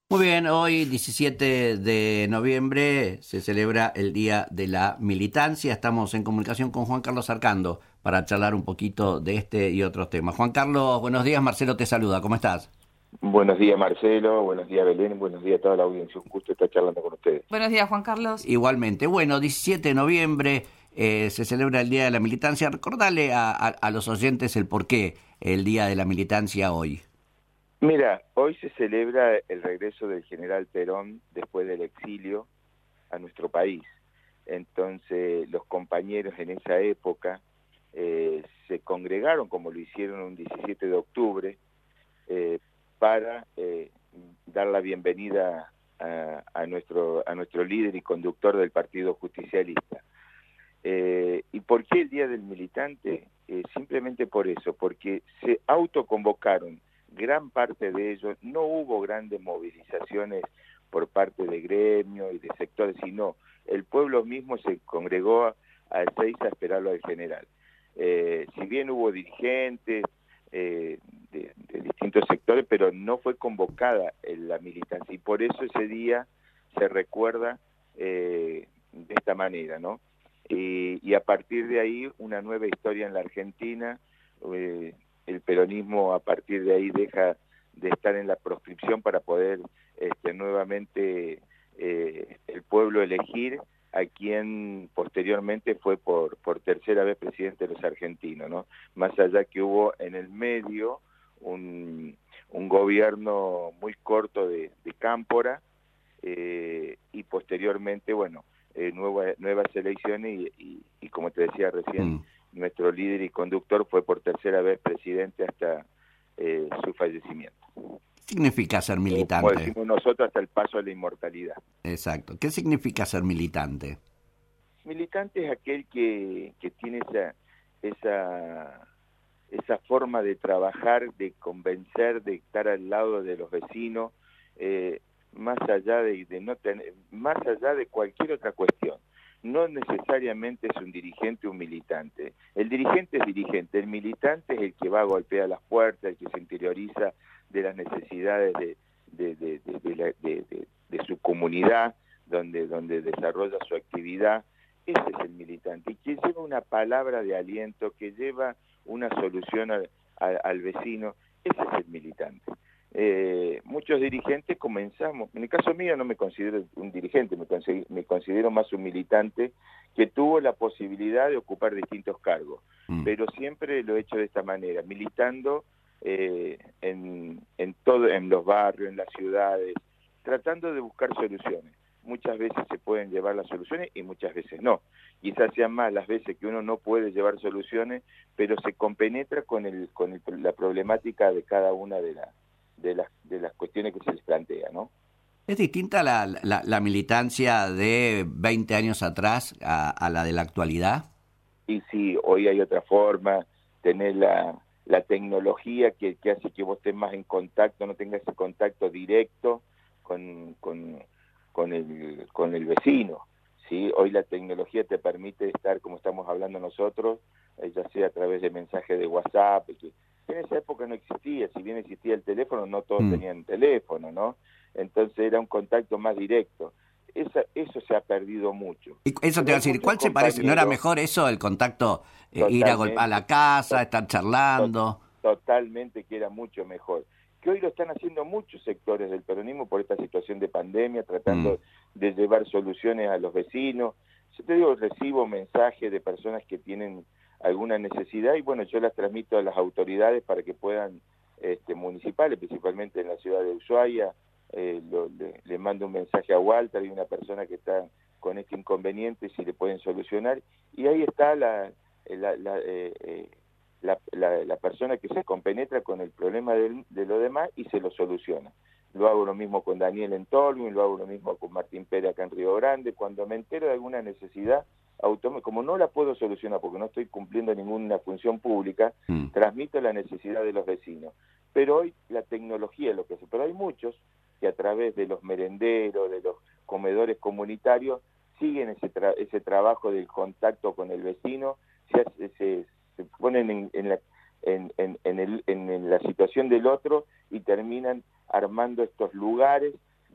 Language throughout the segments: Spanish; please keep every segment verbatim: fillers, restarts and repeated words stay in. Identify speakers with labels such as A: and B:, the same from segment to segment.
A: Muy bien, hoy diecisiete de noviembre se celebra el Día de la Militancia. Estamos en comunicación con Juan Carlos Arcando para charlar un poquito de este y otros temas. Juan Carlos, buenos días, Marcelo te saluda, ¿cómo estás?
B: Buenos días, Marcelo, buenos días, Belén, buenos días a toda la audiencia. Un gusto estar charlando con ustedes.
C: Buenos días, Juan Carlos.
A: Igualmente. Bueno, diecisiete de noviembre eh, se celebra el Día de la Militancia. Recordale a, a, a los oyentes el porqué el Día de la Militancia hoy.
B: Mira, hoy se celebra el regreso del general Perón después del exilio a nuestro país. Entonces, los compañeros en esa época eh, se congregaron, como lo hicieron un diecisiete de octubre, eh, para eh, dar la bienvenida a, a, nuestro, a nuestro líder y conductor del Partido Justicialista. Eh, ¿Y por qué el Día del Militante? Eh, simplemente por eso, porque se autoconvocaron gran parte de ellos. No hubo grandes movilizaciones por parte de gremios y de sectores, sino el pueblo mismo se congregó a Ezeiza a esperarlo al general. Eh, si bien hubo dirigentes eh, de, de distintos sectores, pero no fue convocada en la militancia, y por eso ese día se recuerda eh, de esta manera, ¿no? Y, y a partir de ahí una nueva historia en la Argentina. eh, el peronismo a partir de ahí deja de estar en la proscripción para poder este, nuevamente eh, el pueblo elegir a quien posteriormente fue por, por tercera vez presidente de los argentinos, ¿no? Más allá que hubo en el medio un, un gobierno muy corto de, de Cámpora eh, y posteriormente, bueno, eh, nueva, nuevas elecciones y, y, y como te decía recién, mm. nuestro líder y conductor fue por tercera vez presidente hasta eh, su fallecimiento.
A: ¿Qué significa ser militante?
B: Como decimos nosotros, hasta el paso a la inmortalidad.
A: Exacto. ¿Qué significa ser militante?
B: Militante es aquel que, que tiene esa, esa, esa forma de trabajar, de convencer, de estar al lado de los vecinos, eh, más allá de, de no tener, más allá de cualquier otra cuestión. No necesariamente es un dirigente o un militante. El dirigente es dirigente, el militante es el que va a golpear las puertas, el que se interioriza de las necesidades de, de, de, de, de, la, de, de, de su comunidad, donde, donde desarrolla su actividad. Ese es el militante, y que lleva una palabra de aliento, que lleva una solución al, al, al vecino. Ese es el militante. Eh, muchos dirigentes comenzamos, en el caso mío no me considero un dirigente, me, considero, me considero más un militante que tuvo la posibilidad de ocupar distintos cargos, mm. pero siempre lo he hecho de esta manera, militando eh, en, en, todo, en los barrios, en las ciudades, tratando de buscar soluciones. Muchas veces se pueden llevar las soluciones y muchas veces no. Quizás sean más las veces que uno no puede llevar soluciones, pero se compenetra con, el, con el, la problemática de cada una de las de las de las cuestiones que se les plantea, ¿no?
A: ¿Es distinta la, la, la militancia de veinte años atrás a, a la de la actualidad?
B: Y sí, hoy hay otra forma, tener la, la tecnología que, que hace que vos estés más en contacto, no tengas ese contacto directo con, con, con, el, con el vecino, ¿sí? Hoy la tecnología te permite estar como estamos hablando nosotros, ya sea a través de mensajes de WhatsApp, que en esa época no existía, si bien existía el teléfono, no todos mm. tenían teléfono, ¿no? Entonces era un contacto más directo. Esa, eso se ha perdido mucho.
A: Y eso te va a decir, ¿cuál se parece? ¿No era mejor eso, el contacto, eh, ir a, a la casa, to estar charlando?
B: To totalmente, que era mucho mejor. Que hoy lo están haciendo muchos sectores del peronismo por esta situación de pandemia, tratando mm. de llevar soluciones a los vecinos. Yo te digo, recibo mensajes de personas que tienen alguna necesidad y bueno, yo las transmito a las autoridades para que puedan, este, municipales, principalmente en la ciudad de Ushuaia, eh, lo, le, le mando un mensaje a Walter y una persona que está con este inconveniente, si le pueden solucionar, y ahí está la, la, la, eh, eh, la, la, la persona que se compenetra con el problema de, de lo demás y se lo soluciona. Lo hago lo mismo con Daniel en Tolwyn, lo hago lo mismo con Martín Pérez acá en Río Grande. Cuando me entero de alguna necesidad, como no la puedo solucionar porque no estoy cumpliendo ninguna función pública, mm. transmito la necesidad de los vecinos. Pero hoy la tecnología es lo que hace. Pero hay muchos que a través de los merenderos, de los comedores comunitarios, siguen ese, tra ese trabajo del contacto con el vecino, se, se, se ponen en, en, la, en, en, en, el, en la situación del otro y terminan armando estos lugares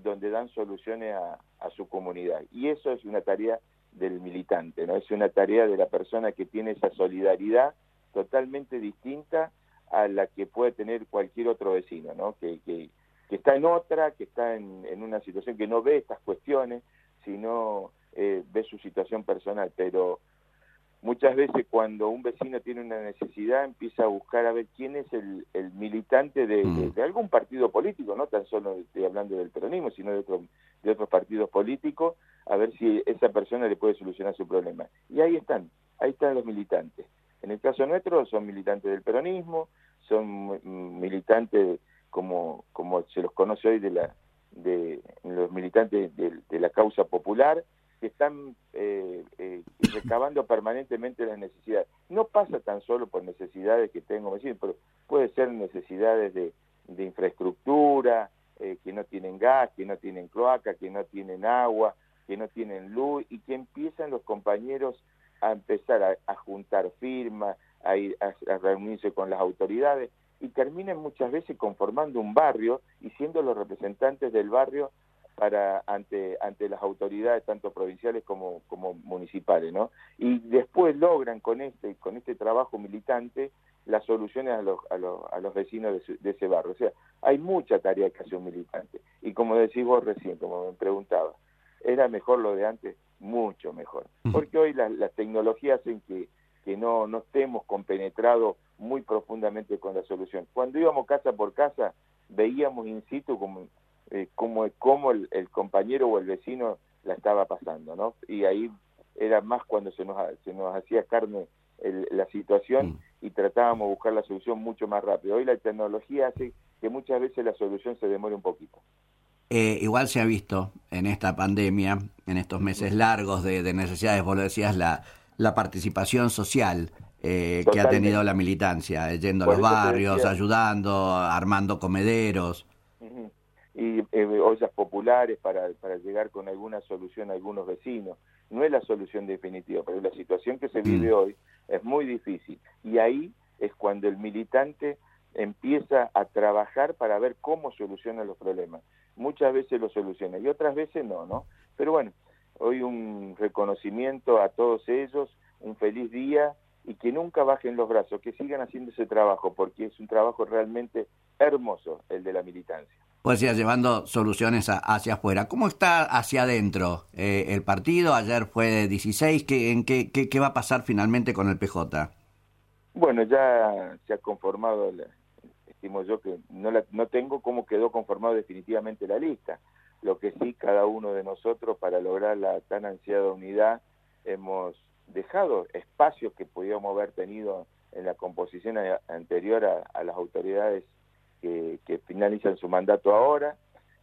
B: donde dan soluciones a, a su comunidad. Y eso es una tarea del militante, ¿no? Es una tarea de la persona que tiene esa solidaridad totalmente distinta a la que puede tener cualquier otro vecino, ¿no? Que, que, que está en otra, que está en, en una situación que no ve estas cuestiones, sino eh, ve su situación personal. Pero muchas veces cuando un vecino tiene una necesidad, empieza a buscar a ver quién es el, el militante de, de, de algún partido político, no tan solo estoy hablando del peronismo, sino de, otro, de otros partidos políticos, a ver si esa persona le puede solucionar su problema. Y ahí están, ahí están los militantes. En el caso nuestro son militantes del peronismo, son militantes como, como se los conoce hoy de la de los militantes de, de la causa popular, que están eh, eh, recabando permanentemente las necesidades. No pasa tan solo por necesidades que tengo, pero puede ser necesidades de, de infraestructura, eh, que no tienen gas, que no tienen cloaca, que no tienen agua, que no tienen luz, y que empiezan los compañeros a empezar a, a juntar firmas, a, ir, a, a reunirse con las autoridades, y terminan muchas veces conformando un barrio y siendo los representantes del barrio para ante ante las autoridades tanto provinciales como como municipales, ¿no? Y después logran con este con este trabajo militante las soluciones a los a los, a los vecinos de, su, de ese barrio. O sea, hay mucha tarea que hace un militante. Y como decís vos recién, como me preguntabas, ¿era mejor lo de antes? Mucho mejor. Porque hoy las, las tecnologías hacen que que no, no estemos compenetrados muy profundamente con la solución. Cuando íbamos casa por casa, veíamos in situ como, eh, como, como el, el compañero o el vecino la estaba pasando, ¿no? Y ahí era más cuando se nos, se nos hacía carne el, la situación mm. y tratábamos de buscar la solución mucho más rápido. Hoy la tecnología hace que muchas veces la solución se demore un poquito.
A: Eh, igual se ha visto en esta pandemia, en estos meses largos de, de necesidades, vos lo decías, la, la participación social eh, que ha tenido la militancia, eh, yendo Por a los barrios, decía, ayudando, armando comederos.
B: Uh-huh. Y eh, ollas populares para, para llegar con alguna solución a algunos vecinos. No es la solución definitiva, pero la situación que se vive mm. hoy es muy difícil. Y ahí es cuando el militante empieza a trabajar para ver cómo soluciona los problemas. Muchas veces lo soluciona y otras veces no, ¿no? Pero bueno, hoy un reconocimiento a todos ellos, un feliz día y que nunca bajen los brazos, que sigan haciendo ese trabajo, porque es un trabajo realmente hermoso el de la militancia.
A: Pues ya llevando soluciones a, hacia afuera. ¿Cómo está hacia adentro eh, el partido? Ayer fue de dieciséis, ¿qué, en qué, qué, ¿qué va a pasar finalmente con el P J?
B: Bueno, ya se ha conformado, la, estimo yo que no, la, no tengo cómo quedó conformado definitivamente la lista. Lo que sí, cada uno de nosotros, para lograr la tan ansiada unidad, hemos dejado espacios que podíamos haber tenido en la composición a, anterior a, a las autoridades que, que finalizan su mandato ahora,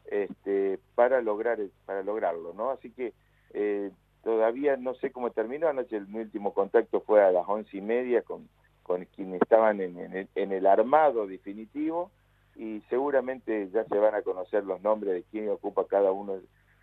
B: este, para lograr para lograrlo, ¿no? Así que eh, todavía no sé cómo terminó. Anoche el, mi último contacto fue a las once y media con, con quienes estaban en, en, el, en el armado definitivo, y seguramente ya se van a conocer los nombres de quién ocupa cada uno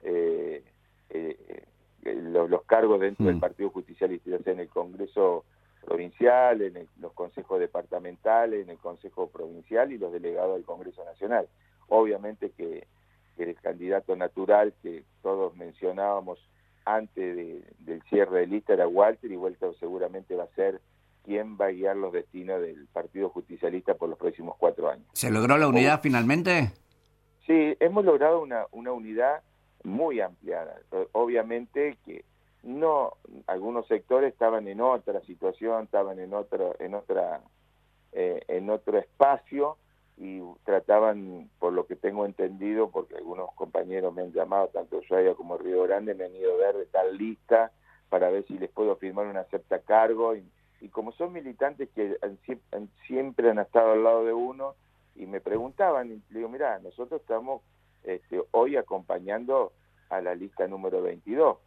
B: eh, eh, los, los cargos dentro mm. del Partido Justicialista, ya sea en el Congreso Provincial, en el, los consejos departamentales, en el Consejo Provincial y los delegados del Congreso Nacional. Obviamente que, que el candidato natural que todos mencionábamos antes de, del cierre de lista era Walter, y Walter seguramente va a ser quien va a guiar los destinos del Partido Justicialista por los próximos cuatro años.
A: ¿Se logró la unidad finalmente?
B: Sí, hemos logrado una, una unidad muy ampliada. Obviamente que no, algunos sectores estaban en otra situación, estaban en otro, en otra, eh, en otro espacio, y trataban, por lo que tengo entendido, porque algunos compañeros me han llamado, tanto Ushuaia como Río Grande, me han ido a ver de tal lista para ver si les puedo firmar un acepta cargo, y, y como son militantes que han, han, siempre han estado al lado de uno, y me preguntaban, y le digo, mirá, nosotros estamos este, hoy acompañando a la lista número veintidós,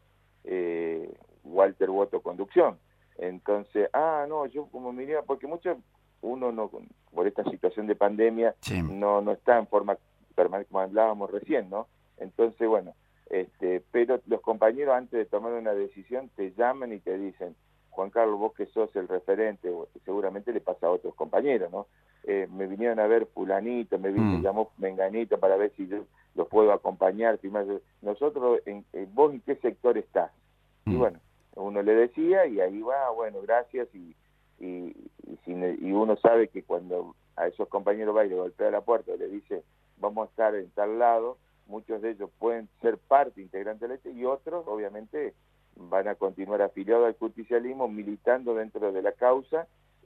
B: eh, Walter Voto Conducción. Entonces, ah, no, yo como miraba, porque muchos, uno no, por esta situación de pandemia, sí. no, no está en forma permanente, como hablábamos recién, ¿no? Entonces, bueno, este, pero los compañeros antes de tomar una decisión te llaman y te dicen, Juan Carlos, vos que sos el referente, seguramente le pasa a otros compañeros, ¿no? Eh, me vinieron a ver fulanito, me, vi, mm. me llamó menganito para ver si yo los puedo acompañar. Firmar. Nosotros, en, en, ¿vos en qué sector estás? Y bueno, uno le decía y ahí va, bueno, gracias, y, y, y, si, y uno sabe que cuando a esos compañeros va y le golpea la puerta y le dice, vamos a estar en tal lado, muchos de ellos pueden ser parte integrante de la lista y otros, obviamente, van a continuar afiliados al justicialismo, militando dentro de la causa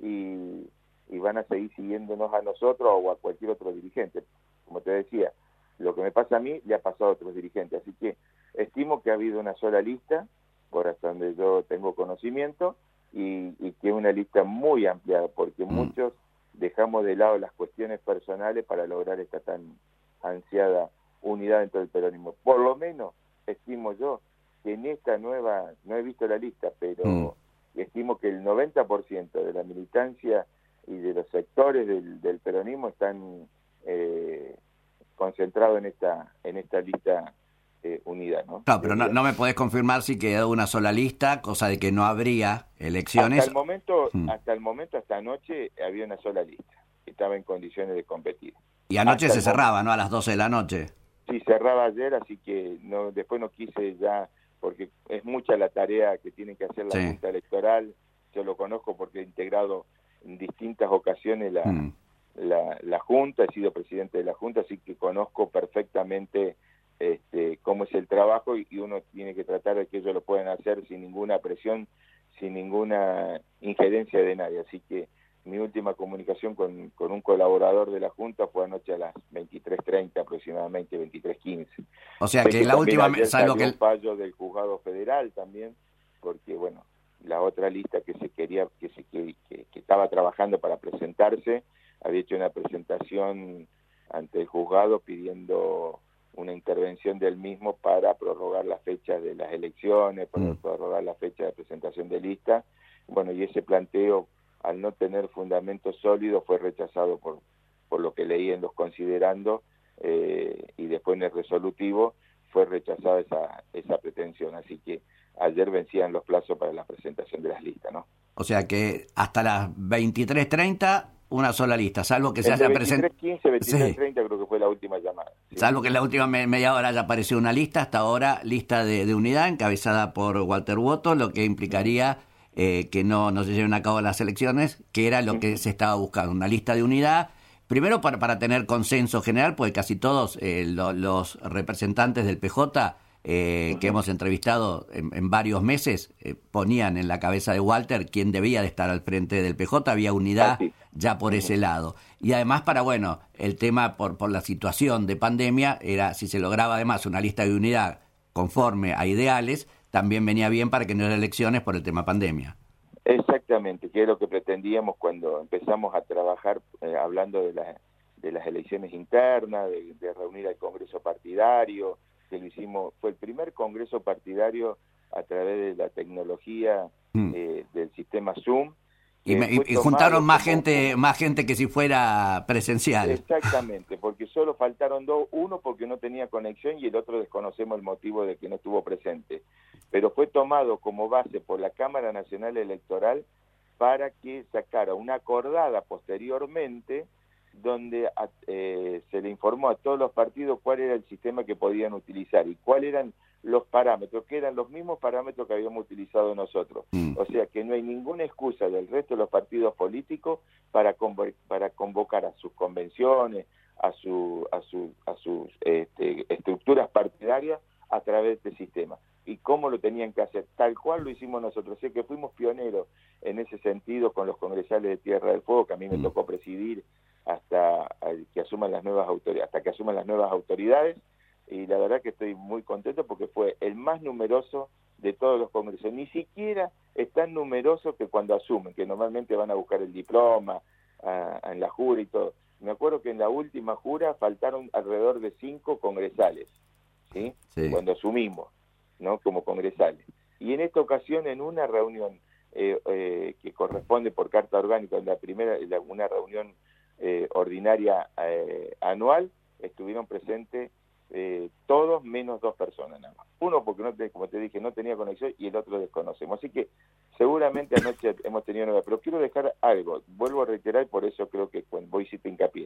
B: y, y van a seguir siguiéndonos a nosotros o a cualquier otro dirigente. Como te decía, lo que me pasa a mí le ha pasado a otros dirigentes, así que estimo que ha habido una sola lista, por hasta donde yo tengo conocimiento, y, y que es una lista muy ampliada, porque mm. muchos dejamos de lado las cuestiones personales para lograr esta tan ansiada unidad dentro del peronismo. Por lo menos, estimo yo, que en esta nueva, no he visto la lista, pero mm. estimo que el noventa por ciento de la militancia y de los sectores del, del peronismo están eh, concentrados en esta, en esta lista eh, unidad, ¿no?
A: Claro, pero no, no me podés confirmar si quedó una sola lista, cosa de que no habría elecciones.
B: Hasta el momento, mm. hasta el momento, hasta anoche, había una sola lista, que estaba en condiciones de competir.
A: Y anoche hasta se cerraba, ¿no? A las doce de la noche.
B: Sí, cerraba ayer, así que no, después no quise ya, porque es mucha la tarea que tiene que hacer la sí. Junta Electoral. Yo lo conozco porque he integrado en distintas ocasiones la, mm. la, la Junta, he sido presidente de la Junta, así que conozco perfectamente este, cómo es el trabajo y, y uno tiene que tratar de que ellos lo puedan hacer sin ninguna presión, sin ninguna injerencia de nadie. Así que mi última comunicación con, con un colaborador de la Junta fue anoche a las veintitrés treinta aproximadamente, veintitrés quince.
A: O sea, que, que la última...
B: Salvo que el fallo del juzgado federal también, porque, bueno, la otra lista que se quería, que, se, que, que, que estaba trabajando para presentarse, había hecho una presentación ante el juzgado pidiendo una intervención del mismo para prorrogar las fechas de las elecciones, para mm. prorrogar la fecha de presentación de lista. Bueno, y ese planteo, al no tener fundamento sólido, fue rechazado por, por lo que leí en los considerandos, eh, y después en el resolutivo fue rechazada esa, esa pretensión. Así que ayer vencían los plazos para la presentación de las listas, ¿no?
A: O sea que hasta las veintitrés treinta una sola lista, salvo que se haya presentado...
B: veintitrés quince, veintitrés treinta sí. creo que fue la última llamada.
A: ¿Sí? Salvo que en la última me media hora haya aparecido una lista, hasta ahora lista de, de unidad encabezada por Walter Woto, lo que implicaría eh, que no, no se lleven a cabo las elecciones, que era lo que se estaba buscando, una lista de unidad, primero para, para tener consenso general, porque casi todos eh, lo, los representantes del P J... Eh, uh-huh. que hemos entrevistado en, en varios meses, eh, ponían en la cabeza de Walter quién debía de estar al frente del P J, había unidad ya por uh-huh. ese lado. Y además para, bueno, el tema por, por la situación de pandemia, era si se lograba además una lista de unidad conforme a ideales, también venía bien para que no haya elecciones por el tema pandemia.
B: Exactamente, que es lo que pretendíamos cuando empezamos a trabajar eh, hablando de, la, de las elecciones internas, de, de reunir al Congreso partidario, que lo hicimos, fue el primer congreso partidario a través de la tecnología mm. eh, del sistema Zoom.
A: Y, me, y, y juntaron más como, gente como, más gente que si fuera presencial.
B: Exactamente, porque solo faltaron dos, uno porque no tenía conexión y el otro desconocemos el motivo de que no estuvo presente. Pero fue tomado como base por la Cámara Nacional Electoral para que sacara una acordada posteriormente donde eh, se le informó a todos los partidos cuál era el sistema que podían utilizar y cuáles eran los parámetros, que eran los mismos parámetros que habíamos utilizado nosotros. Mm. O sea que no hay ninguna excusa del resto de los partidos políticos para, convo para convocar a sus convenciones, a, su, a, su, a sus este, estructuras partidarias a través de este sistema. ¿Y cómo lo tenían que hacer? Tal cual lo hicimos nosotros. O sea que fuimos pioneros en ese sentido con los congresales de Tierra del Fuego, que a mí me mm. tocó presidir hasta que asuman las nuevas autoridades, hasta que asuman las nuevas autoridades, y la verdad que estoy muy contento porque fue el más numeroso de todos los congresos. Ni siquiera es tan numeroso que cuando asumen, que normalmente van a buscar el diploma a, a, en la jura y todo. Me acuerdo que en la última jura faltaron alrededor de cinco congresales, ¿sí? Sí. Cuando asumimos, ¿no? Como congresales. Y en esta ocasión, en una reunión eh, eh, que corresponde por carta orgánica, en la primera, en la, una reunión Eh, ordinaria eh, anual, estuvieron presentes eh, todos menos dos personas nada más. Uno porque, no te, como te dije, no tenía conexión y el otro desconocemos. Así que seguramente anoche hemos tenido nueva. Pero quiero dejar algo, vuelvo a reiterar, y por eso creo que cuando vos hiciste hincapié.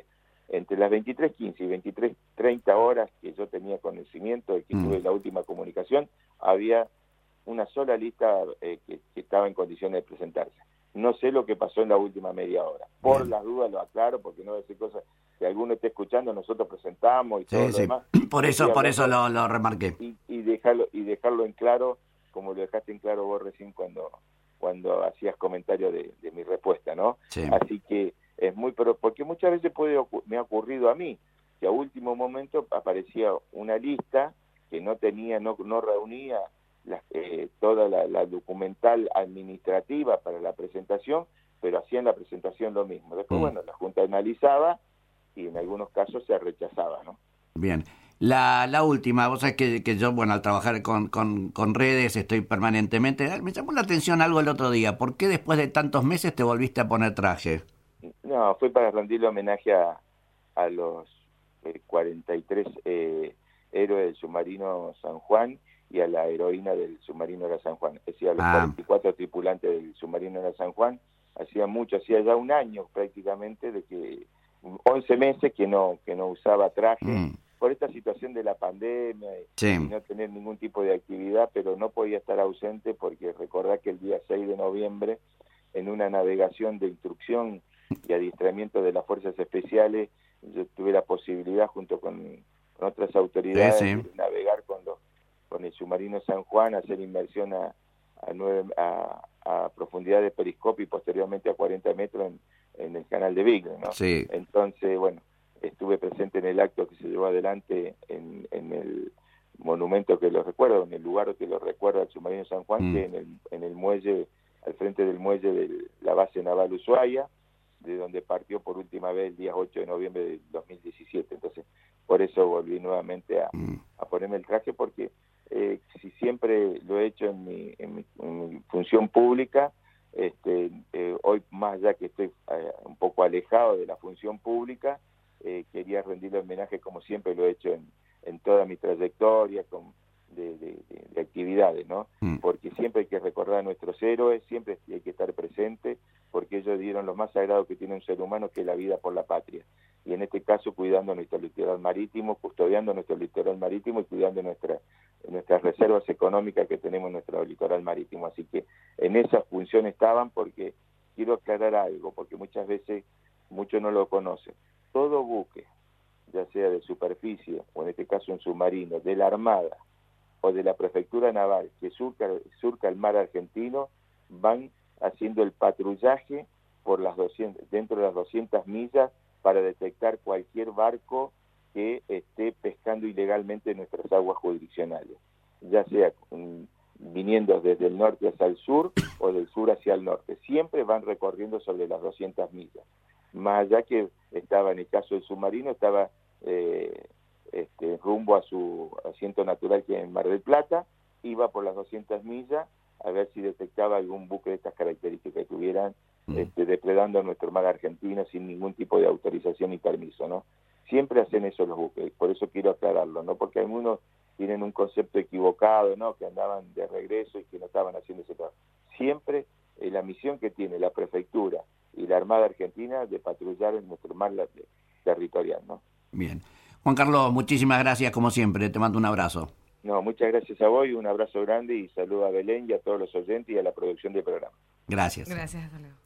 B: entre las veintitrés quince y veintitrés treinta horas que yo tenía conocimiento de que mm. tuve la última comunicación, había una sola lista eh, que, que estaba en condiciones de presentarse. No sé lo que pasó en la última media hora. Por Bien. Las dudas lo aclaro, porque no voy a decir cosas que alguno esté escuchando, nosotros presentamos y todo sí, lo sí. demás.
A: Por eso, por eso lo, lo remarqué.
B: Y, y, dejarlo, y dejarlo en claro, como lo dejaste en claro vos recién cuando, cuando hacías comentario de, de mi respuesta, ¿no?
A: Sí.
B: Así que es muy, pero porque muchas veces puede me ha ocurrido a mí, que a último momento aparecía una lista que no tenía, no, no reunía la, eh, toda la, la documental administrativa para la presentación, pero hacían la presentación lo mismo. Después, mm. bueno, la Junta analizaba y en algunos casos se rechazaba, ¿no?
A: Bien. La, la última, vos sabés que, que yo, bueno, al trabajar con, con, con redes estoy permanentemente... Me llamó la atención algo el otro día. ¿Por qué después de tantos meses te volviste a poner traje?
B: No, fue para rendirle homenaje a, a los eh, cuarenta y tres eh, héroes del submarino San Juan y a la heroína del submarino era San Juan, es decir, a los ah. cuarenta y cuatro tripulantes del submarino era San Juan. Hacía mucho, hacía ya un año prácticamente, de que once meses que no que no usaba traje, mm. por esta situación de la pandemia
A: sí.
B: y no tener ningún tipo de actividad, pero no podía estar ausente porque recordá que el día seis de noviembre, en una navegación de instrucción y adiestramiento de las Fuerzas Especiales, yo tuve la posibilidad, junto con, con otras autoridades,
A: sí, sí.
B: de navegar con, los, con el submarino San Juan, hacer inmersión a, a, nueve, a, a profundidad de periscopio y posteriormente a cuarenta metros en, en el canal de Beagle, ¿no?
A: Sí.
B: Entonces, bueno, estuve presente en el acto que se llevó adelante en, en el monumento que lo recuerdo, en el lugar que lo recuerda el submarino San Juan, mm. que en el, en el muelle, al frente del muelle de la base naval Ushuaia, de donde partió por última vez el día ocho de noviembre de dos mil diecisiete. Entonces, por eso volví nuevamente a, mm. a ponerme el traje, porque eh, si siempre lo he hecho en mi, en mi, en mi función pública, este, eh, hoy más allá que estoy eh, un poco alejado de la función pública, eh, quería rendirle homenaje como siempre lo he hecho en, en toda mi trayectoria con, de, de, de, de actividades, ¿no? Mm. Porque siempre hay que recordar a nuestros héroes, siempre hay que estar presente, porque ellos dieron lo más sagrado que tiene un ser humano, que es la vida por la patria. Y en este caso cuidando nuestro litoral marítimo, custodiando nuestro litoral marítimo y cuidando nuestra, nuestras reservas económicas que tenemos en nuestro litoral marítimo. Así que en esa función estaban, porque quiero aclarar algo, porque muchas veces muchos no lo conocen. Todo buque, ya sea de superficie o en este caso un submarino, de la Armada o de la Prefectura Naval que surca, surca el mar argentino, van haciendo el patrullaje por las doscientas, dentro de las doscientas millas, para detectar cualquier barco que esté pescando ilegalmente en nuestras aguas jurisdiccionales, ya sea um, viniendo desde el norte hacia el sur o del sur hacia el norte. Siempre van recorriendo sobre las doscientas millas. Más allá que estaba, en el caso del submarino, estaba eh, este, rumbo a su asiento natural, que es en Mar del Plata, iba por las doscientas millas a ver si detectaba algún buque de estas características que estuvieran mm. este, depredando nuestro mar argentino sin ningún tipo de autorización ni permiso, ¿no? Siempre hacen eso los buques, por eso quiero aclararlo, ¿no? Porque algunos tienen un concepto equivocado, ¿no? Que andaban de regreso y que no estaban haciendo ese trabajo. Siempre eh, la misión que tiene la prefectura y la Armada Argentina de patrullar en nuestro mar territorial, ¿no?
A: Bien. Juan Carlos, muchísimas gracias como siempre, te mando un abrazo.
B: No, muchas gracias a vos y un abrazo grande y saludo a Belén y a todos los oyentes y a la producción del programa.
A: Gracias.
C: Gracias, hasta luego.